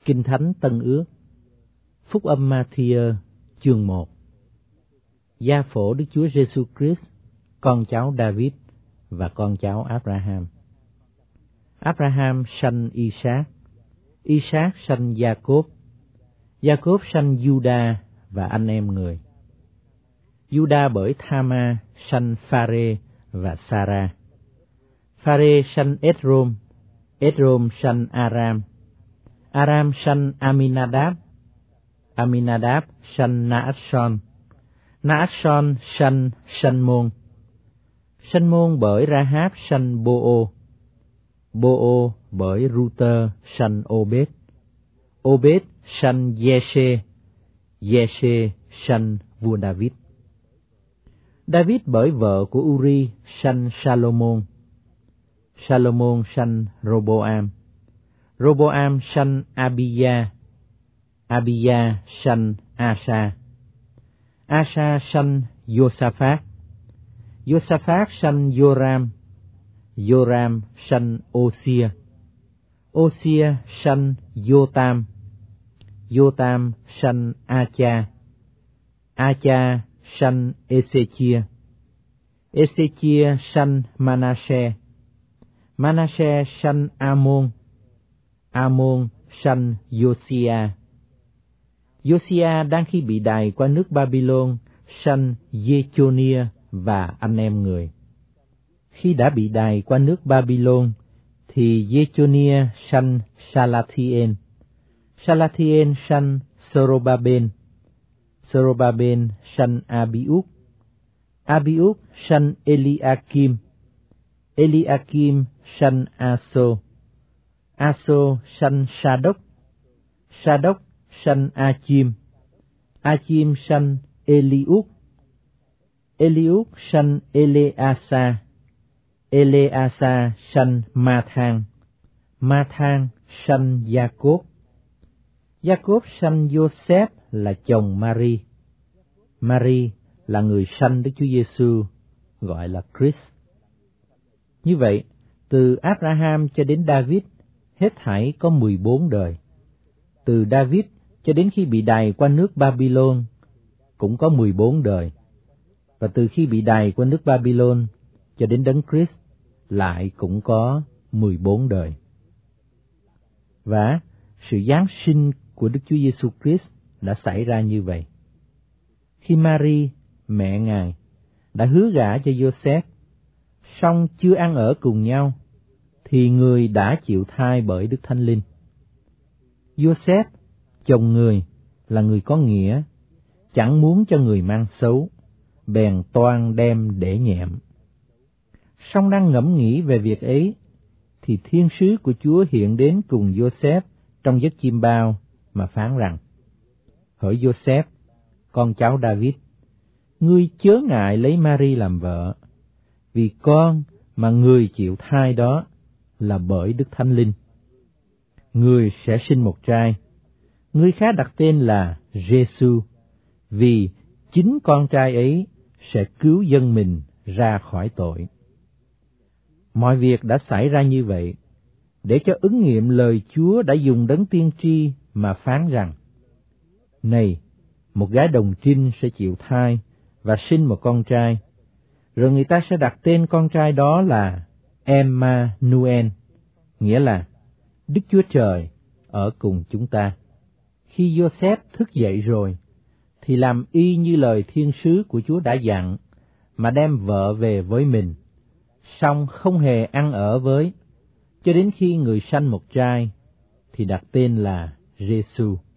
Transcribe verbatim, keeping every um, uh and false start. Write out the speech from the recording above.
Kinh Thánh Tân Ước, Phúc âm Ma-thi-ơ chương một. Gia phổ Đức Chúa Giêsu Christ, con cháu David và con cháu Abraham. Abraham sanh Isaac, Isaac sanh Gia-cốp, Gia-cốp sanh Giu-đa và anh em người. Giu-đa bởi Tha-ma sanh Pha-rê và Sa-ra. Pha-rê sanh Ết-rôm, Ết-rôm sanh Aram, Aram sanh Aminadab, Aminadab sanh Na-át-son, Na-át-son sanh Sanh-môn, Sanh-môn bởi Ra-háp sanh Bô-ô, Bô-ô bởi Ru-tơ sanh Ô-bết, Ô-bết sanh Giê-sê, Giê-sê sanh vua David. David bởi vợ của Uri sanh Sa-lô-môn, Sa-lô-môn sanh Rô-bô-am, Rô-bô-am sanh A-bi-da, A-bi-da sanh A-sa, A-sa sanh Giô-sa-phát, Giô-sa-phát sanh Giô-ram, Giô-ram sanh Ô-xia, Ô-xia sanh Giô-tam, Giô-tam sanh A-cha, A-cha sanh Ê-sê-chia, Ê-sê-chia sanh Ma-na-sê, Ma-na-sê sanh A-môn, A-môn sanh Giô-si-a. Giô-si-a đang khi bị đày qua nước Ba-bi-lôn sanh Giê-chô-nia và anh em người. Khi đã bị đày qua nước Ba-bi-lôn thì Giê-chô-nia sanh Sa-la-thi-ên, Sa-la-thi-ên sanh Sơ-rô-ba-bên, Sơ-rô-ba-bên sanh A-bi-út, A-bi-út sanh Ê-li-a-kim, Ê-li-a-kim sanh A-sô, A-sô sanh Sa-đốc, Sa-đốc sanh A-chim, A-chim sanh Ê-li-út, Ê-li-út sanh Ê-lê-a-sa, Ê-lê-a-sa sanh Ma-thang, Ma-thang sanh Gia-cốp, Gia-cốp sanh Giô-xép là chồng Ma-ri, Ma-ri là người sanh Đức Chúa Giêsu gọi là Christ. Như vậy, từ Abraham cho đến David hết thảy có mười bốn đời. Từ David cho đến khi bị đày qua nước Ba-bi-lôn cũng có mười bốn đời. Và từ khi bị đày qua nước Ba-bi-lôn cho đến Đấng Christ lại cũng có mười bốn đời. Và sự giáng sinh của Đức Chúa Giêsu Christ đã xảy ra như vậy. Khi Mary, mẹ Ngài, đã hứa gả cho Giô-xép, song chưa ăn ở cùng nhau, thì người đã chịu thai bởi Đức Thánh Linh. Giô-xép, chồng người, là người có nghĩa, chẳng muốn cho người mang xấu, bèn toan đem để nhẹm. Song đang ngẫm nghĩ về việc ấy, thì thiên sứ của Chúa hiện đến cùng Giô-xép trong giấc chim bao mà phán rằng: Hỡi Giô-xép, con cháu David, ngươi chớ ngại lấy Mary làm vợ, vì con mà người chịu thai đó là bởi Đức Thánh Linh. Người sẽ sinh một trai, ngươi khá đặt tên là Giê-xu, vì chính con trai ấy sẽ cứu dân mình ra khỏi tội. Mọi việc đã xảy ra như vậy, để cho ứng nghiệm lời Chúa đã dùng đấng tiên tri mà phán rằng: Này, một gái đồng trinh sẽ chịu thai và sinh một con trai, rồi người ta sẽ đặt tên con trai đó là Emma-nu-el, nghĩa là Đức Chúa Trời ở cùng chúng ta. Khi Giô-xép thức dậy rồi, thì làm y như lời thiên sứ của Chúa đã dặn, mà đem vợ về với mình, song không hề ăn ở với, cho đến khi người sanh một trai, thì đặt tên là Giê-xu.